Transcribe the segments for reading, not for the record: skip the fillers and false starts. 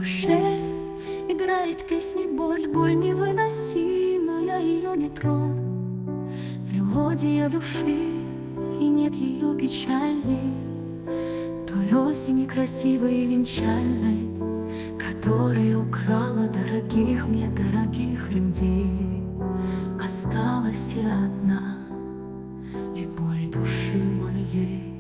душе играет песни боль, боль невыносимая, ее не тронь. Мелодия души, и нет ее печали, той осени красивой и венчальной, которая украла дорогих мне, дорогих людей. Осталась я одна, и боль души моей.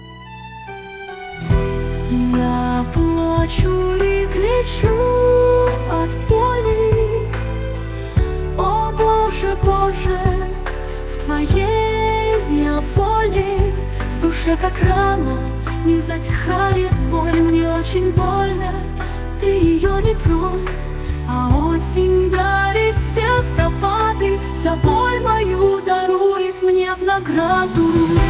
Я плачу и кричу от боли. О Боже, Боже, в Твоей я воле. В душе как рана не затихает боль. Мне очень больно, ты ее не тронь. А осень дарит звездопады, за боль мою дарует мне в награду.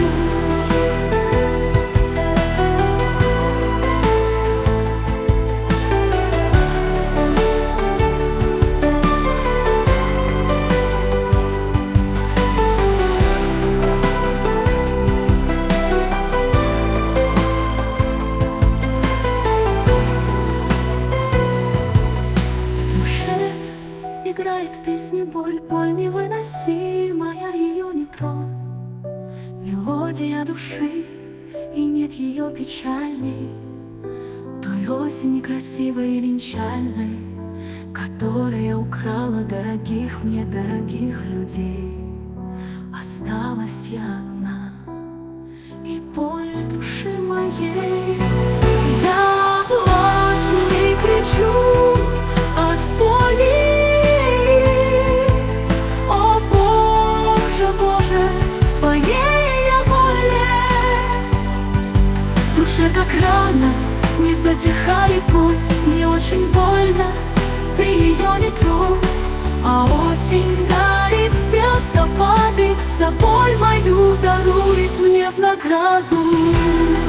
Играет песни боль, боль невыносимая, ее не тронь. Мелодия души, и нет ее печальней, той осени красивой и венчальной, которая украла дорогих мне, дорогих людей. Осталась я одна, и боль души моей. Я плачу и кричу от боли. Как рана не затихает боль, мне очень больно, ты ее не тронь. А осень дарит звездопады, за боль мою дарует мне в награду.